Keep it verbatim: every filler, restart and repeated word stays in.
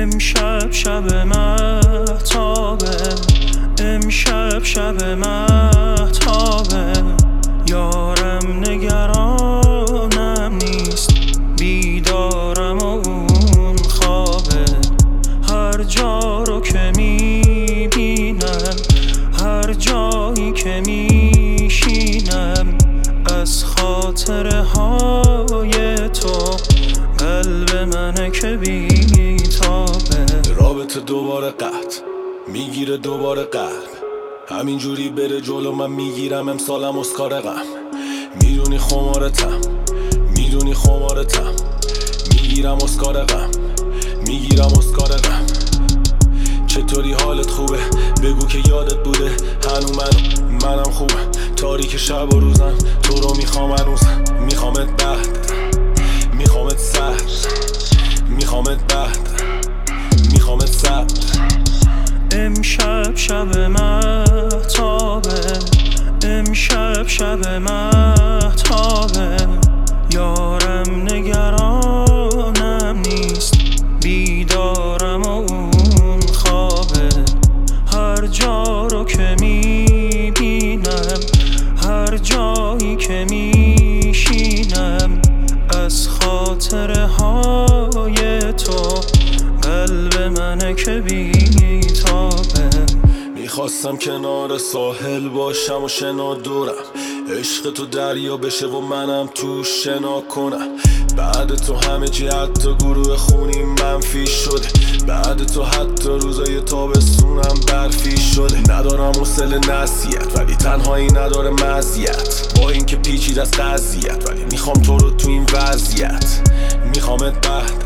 امشب شب مهتابه، امشب شب مهتابه، یارم نگرانم نیست، بیدارم و اون خوابه. هر جا رو که میبینم، هر جایی که میشینم، از خاطره های تو قلب منه که بیتابه. رابطه دوباره قطع میگیره دوباره قلب، همینجوری بره جلو من میگیرم امسالم اسکار غم. میدونی خمارتم، میدونی خمارتم، میگیرم اسکار غم، میگیرم اسکار غم. چطوری حالت خوبه؟ بگو که یادت بوده هنو منو منم خوبم. تاریک شب و روزم تو رو میخوام هنوزم، میخوامت بعد، میخوامت سر، میخوامت بعد، میخوامت سر. امشب شب مهتابه، امشب شب مهتابه، یارم نگرانم نیست، بیدارم و اون خوابه. هر جا رو که میبینم، هر جایی که میشینم، از خاطره های تو قلب منه که بیتابه. میخواستم کنار ساحل باشم و شنا دورم، عشق تو دریا بشه و منم تو شنا کنم. بعد تو همه چی حتی گروه خونی منفی شده، بعد تو حتی روزای تابستونم برفی شده. ندارم حوصله نصیحت ولی تنهایی نداره مزیت، با اینکه پیچید از قضیت ولی میخوام تو رو تو این وضعیت، میخوامت بعد،